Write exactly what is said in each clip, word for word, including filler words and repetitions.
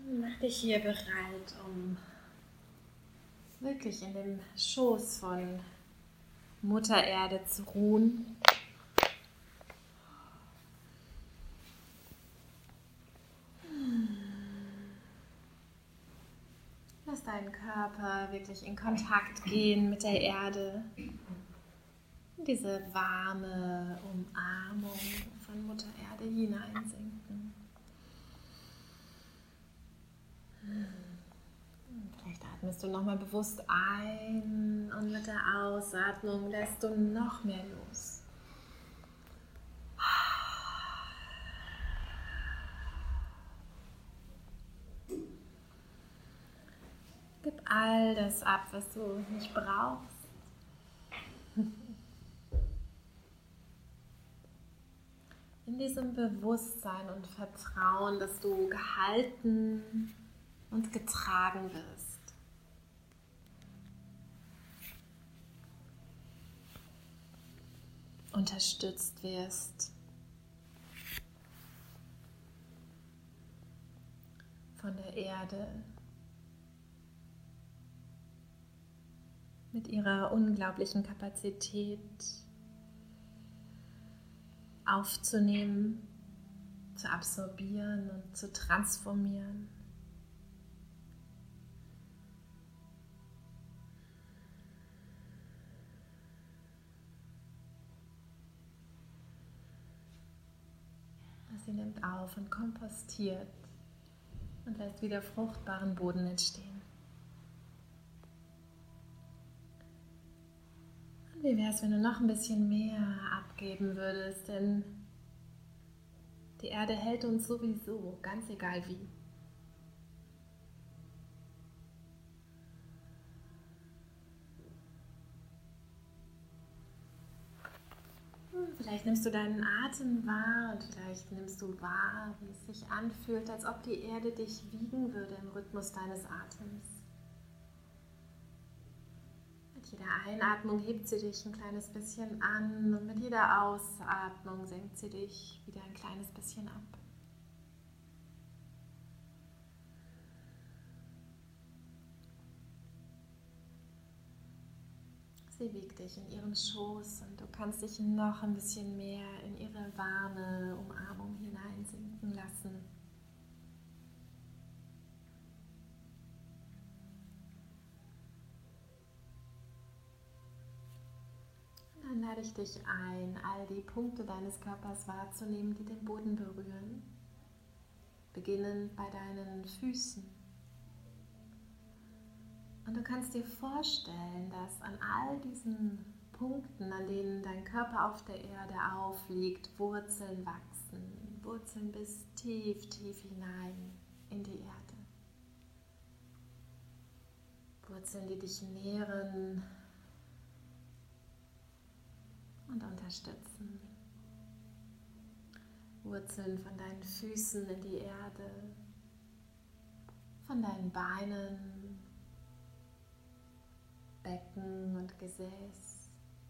Mach dich hier bereit, um wirklich in dem Schoß von Mutter Erde zu ruhen. Lass deinen Körper wirklich in Kontakt gehen mit der Erde. Diese warme Umarmung von Mutter Erde hineinsinken. Vielleicht atmest du nochmal bewusst ein und mit der Ausatmung lässt du noch mehr los. Gib all das ab, was du nicht brauchst. In diesem Bewusstsein und Vertrauen, dass du gehalten und getragen wirst. Unterstützt wirst von der Erde mit ihrer unglaublichen Kapazität aufzunehmen, zu absorbieren und zu transformieren. Sie nimmt auf und kompostiert und lässt wieder fruchtbaren Boden entstehen. Und wie wäre es, wenn du noch ein bisschen mehr abgeben würdest, denn die Erde hält uns sowieso, ganz egal wie. Vielleicht nimmst du deinen Atem wahr und vielleicht nimmst du wahr, wie es sich anfühlt, als ob die Erde dich wiegen würde im Rhythmus deines Atems. Mit jeder Einatmung hebt sie dich ein kleines bisschen an und mit jeder Ausatmung senkt sie dich wieder ein kleines bisschen ab. Sie wiegt dich in ihren Schoß und du kannst dich noch ein bisschen mehr in ihre warme Umarmung hineinsinken lassen. Und dann lade ich dich ein, all die Punkte deines Körpers wahrzunehmen, die den Boden berühren, beginnend bei deinen Füßen. Und du kannst dir vorstellen, dass an all diesen Punkten, an denen dein Körper auf der Erde aufliegt, Wurzeln wachsen. Wurzeln bis tief, tief hinein in die Erde. Wurzeln, die dich nähren und unterstützen. Wurzeln von deinen Füßen in die Erde, von deinen Beinen, Becken und Gesäß,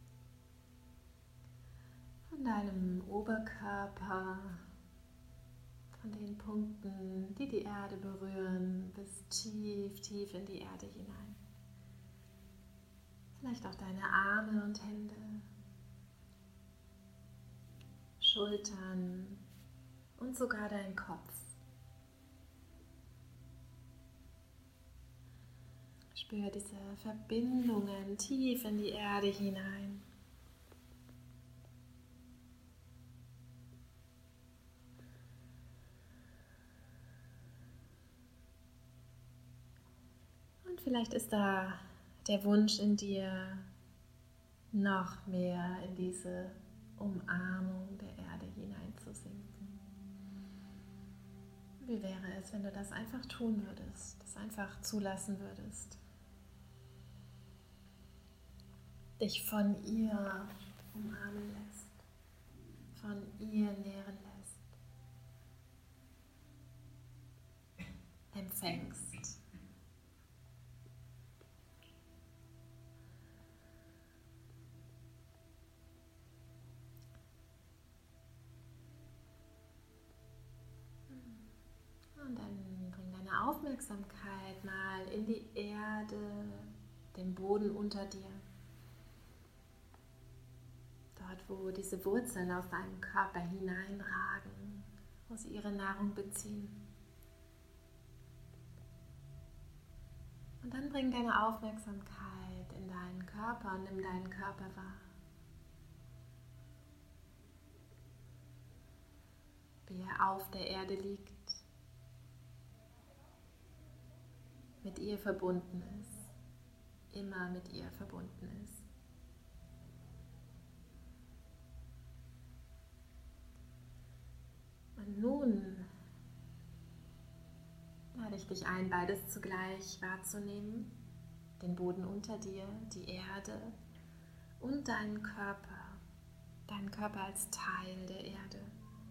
von deinem Oberkörper, von den Punkten, die die Erde berühren, bis tief, tief in die Erde hinein. Vielleicht auch deine Arme und Hände, Schultern und sogar dein Kopf. Spür diese Verbindungen tief in die Erde hinein. Und vielleicht ist da der Wunsch in dir, noch mehr in diese Umarmung der Erde hineinzusinken. Wie wäre es, wenn du das einfach tun würdest, das einfach zulassen würdest? Dich von ihr umarmen lässt, von ihr nähren lässt, empfängst. Und dann bring deine deine Aufmerksamkeit mal in die Erde, den Boden unter dir. Dort, wo diese Wurzeln aus deinem Körper hineinragen, wo sie ihre Nahrung beziehen. Und dann bring deine Aufmerksamkeit in deinen Körper und nimm deinen Körper wahr. Wie er auf der Erde liegt, mit ihr verbunden ist, immer mit ihr verbunden ist. Und nun lade ich dich ein, beides zugleich wahrzunehmen, den Boden unter dir, die Erde und deinen Körper, deinen Körper als Teil der Erde.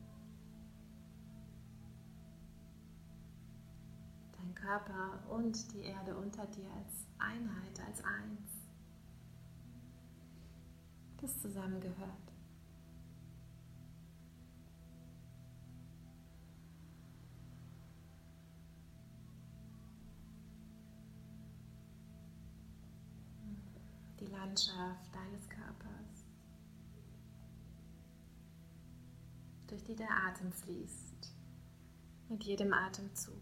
Dein Körper und die Erde unter dir als Einheit, als eins, das zusammengehört. Die Landschaft deines Körpers, durch die der Atem fließt, mit jedem Atemzug.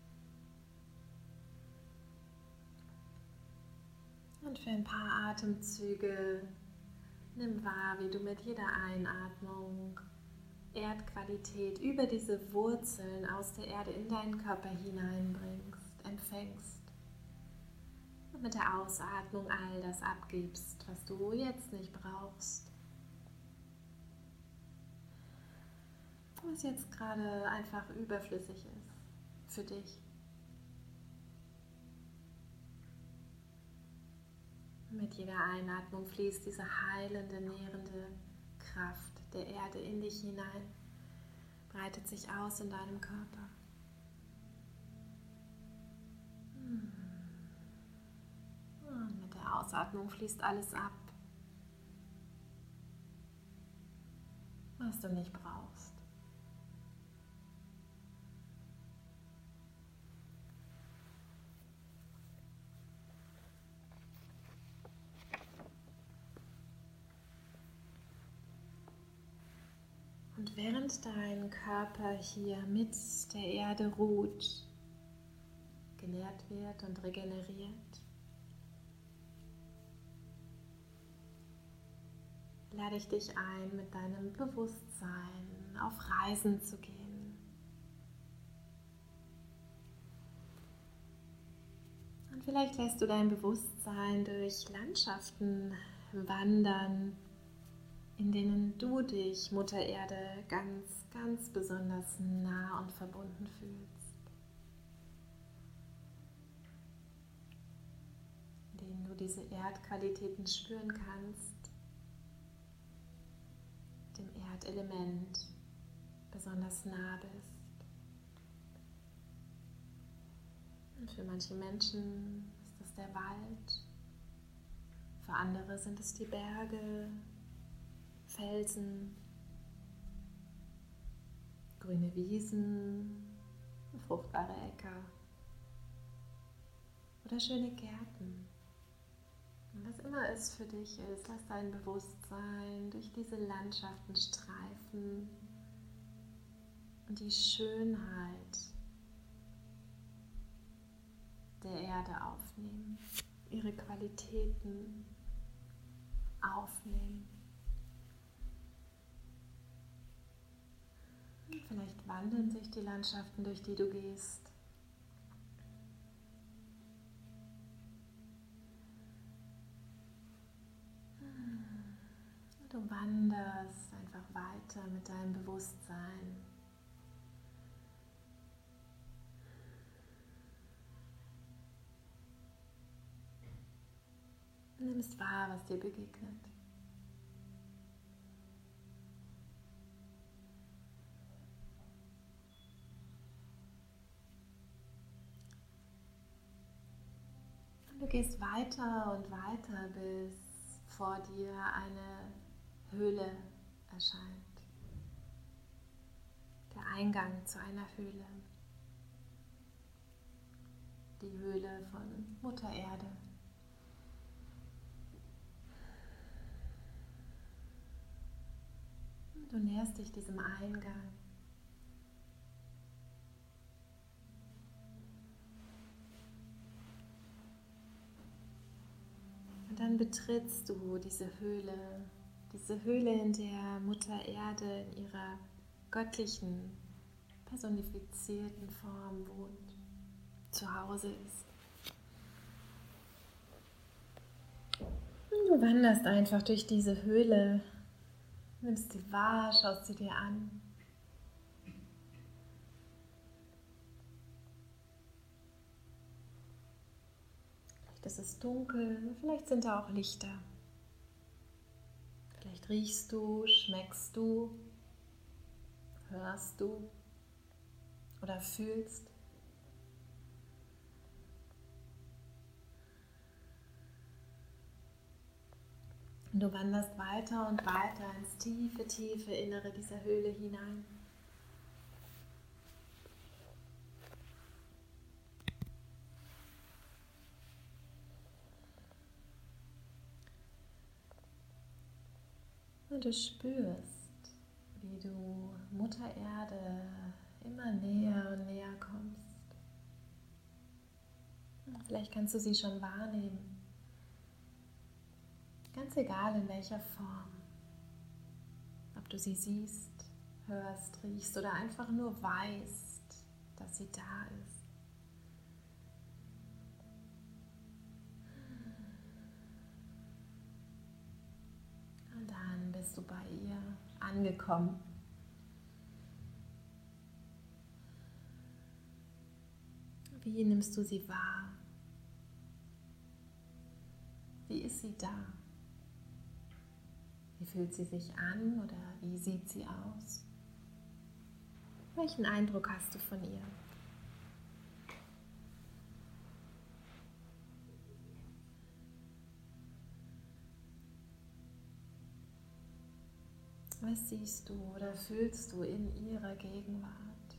Und für ein paar Atemzüge nimm wahr, wie du mit jeder Einatmung Erdqualität über diese Wurzeln aus der Erde in deinen Körper hineinbringst, empfängst. Und mit der Ausatmung all das abgibst, was du jetzt nicht brauchst. Was jetzt gerade einfach überflüssig ist für dich. Mit jeder Einatmung fließt diese heilende, nährende Kraft der Erde in dich hinein, breitet sich aus in deinem Körper. Und mit der Ausatmung fließt alles ab, was du nicht brauchst. Und während dein Körper hier mit der Erde ruht, genährt wird und regeneriert, lade ich dich ein, mit deinem Bewusstsein auf Reisen zu gehen. Und vielleicht lässt du dein Bewusstsein durch Landschaften wandern, in denen du dich, Mutter Erde, ganz, ganz besonders nah und verbunden fühlst. In denen du diese Erdqualitäten spüren kannst, dem Erdelement besonders nah bist. Und für manche Menschen ist es der Wald, für andere sind es die Berge, Felsen, grüne Wiesen, fruchtbare Äcker oder schöne Gärten. Und was immer es für dich ist, lass dein Bewusstsein durch diese Landschaften streifen und die Schönheit der Erde aufnehmen, ihre Qualitäten aufnehmen. Vielleicht wandeln sich die Landschaften, durch die du gehst. Du wanderst einfach weiter mit deinem Bewusstsein. Du nimmst wahr, was dir begegnet. Du gehst weiter und weiter, bis vor dir eine Höhle erscheint. Der Eingang zu einer Höhle. die Höhle von Mutter Erde. Du näherst dich diesem Eingang. Und dann betrittst du diese Höhle, diese Höhle, in der Mutter Erde in ihrer göttlichen, personifizierten Form wohnt, zu Hause ist. Und du wanderst einfach durch diese Höhle, nimmst sie wahr, schaust sie dir an. Vielleicht ist es dunkel, vielleicht sind da auch Lichter. Vielleicht riechst du, schmeckst du, hörst du oder fühlst. Und du wanderst weiter und weiter ins tiefe, tiefe Innere dieser Höhle hinein. Und du spürst, wie du Mutter Erde immer näher und näher kommst. Vielleicht kannst du sie schon wahrnehmen. Ganz egal in welcher Form. Ob du sie siehst, hörst, riechst oder einfach nur weißt, dass sie da ist. Und dann bist du bei ihr angekommen. Wie nimmst du sie wahr? Wie ist sie da? Wie fühlt sie sich an oder wie sieht sie aus? Welchen Eindruck hast du von ihr? Was siehst du oder fühlst du in ihrer Gegenwart?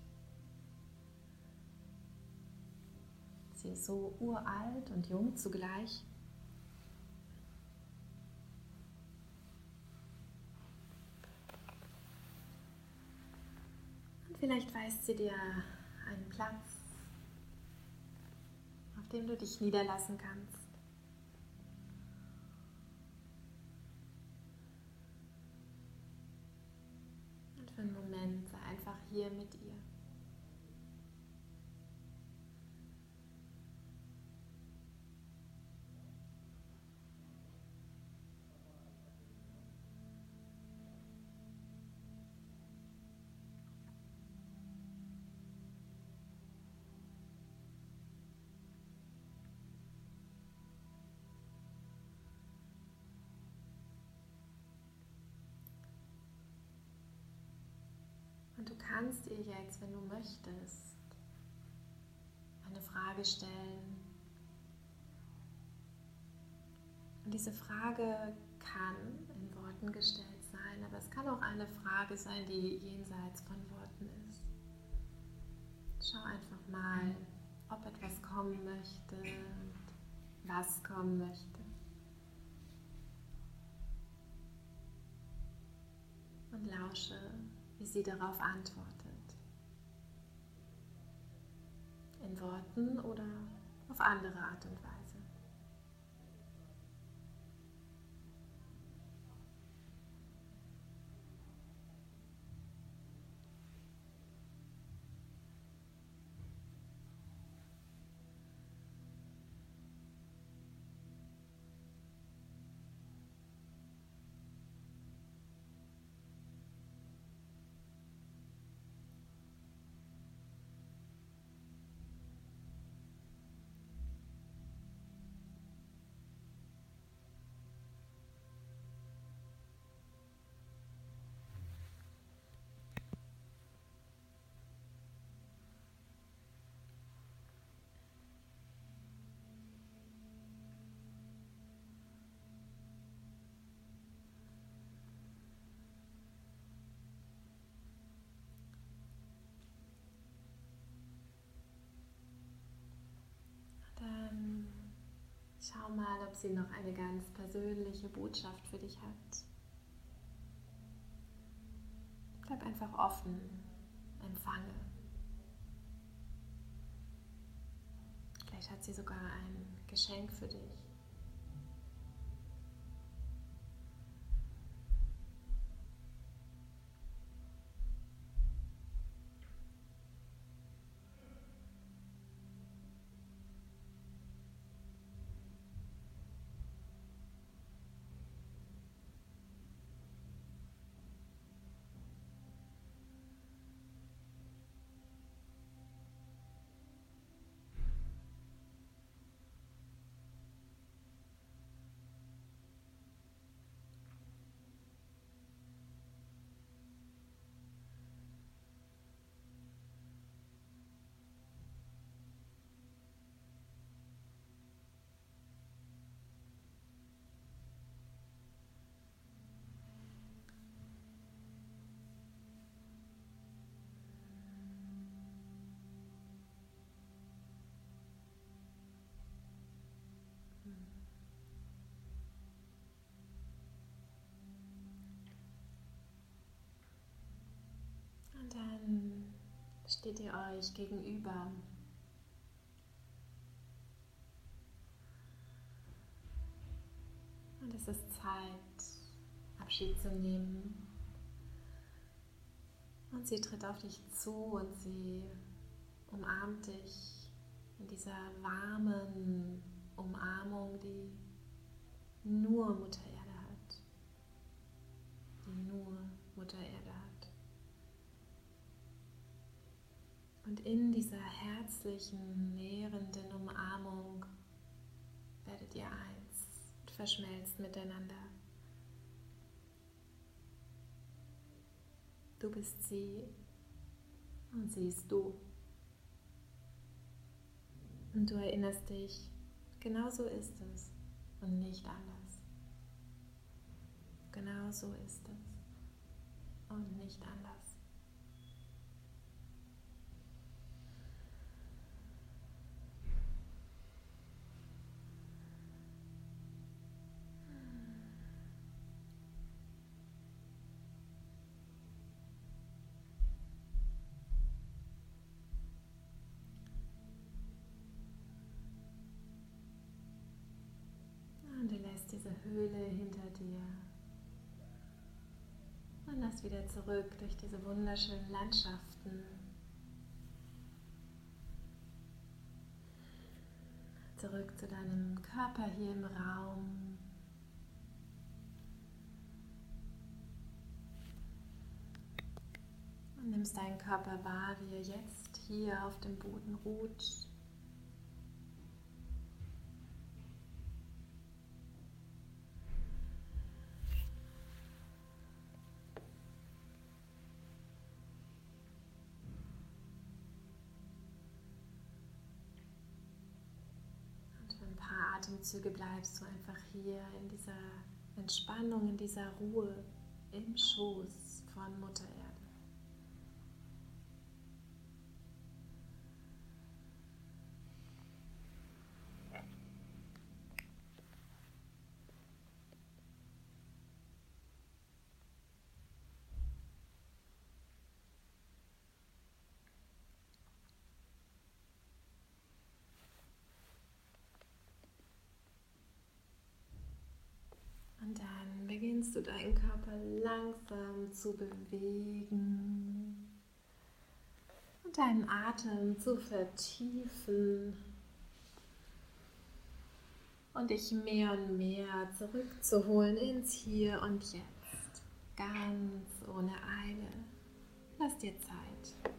Sie ist so uralt und jung zugleich. Und vielleicht weist sie dir einen Platz, auf dem du dich niederlassen kannst. Und für einen Moment sei einfach hier mit ihr. Und du kannst ihr jetzt, wenn du möchtest, eine Frage stellen. Und diese Frage kann in Worten gestellt sein, aber es kann auch eine Frage sein, die jenseits von Worten ist. Schau einfach mal, ob etwas kommen möchte und was kommen möchte. Und lausche, wie sie darauf antwortet. In Worten oder auf andere Art und Weise. Schau mal, ob sie noch eine ganz persönliche Botschaft für dich hat. Bleib einfach offen, empfange. Vielleicht hat sie sogar ein Geschenk für dich. Und dann steht ihr euch gegenüber. Und es ist Zeit, Abschied zu nehmen. Und sie tritt auf dich zu und sie umarmt dich in dieser warmen Umarmung, die nur Mutter Erde hat. Die nur Mutter Erde hat. Und in dieser herzlichen, nährenden Umarmung werdet ihr eins und verschmelzt miteinander. Du bist sie und sie ist du. Und du erinnerst dich, genau so ist es und nicht anders. Genau so ist es und nicht anders. Und du lässt diese Höhle hinter dir und lässt wieder zurück durch diese wunderschönen Landschaften. Zurück zu deinem Körper hier im Raum. Und nimmst deinen Körper wahr, wie er jetzt hier auf dem Boden ruht. Atemzüge bleibst du einfach hier in dieser Entspannung, in dieser Ruhe im Schoß von Mutter Erde. Und dann beginnst du deinen Körper langsam zu bewegen und deinen Atem zu vertiefen und dich mehr und mehr zurückzuholen ins Hier und Jetzt, ganz ohne Eile. Lass dir Zeit.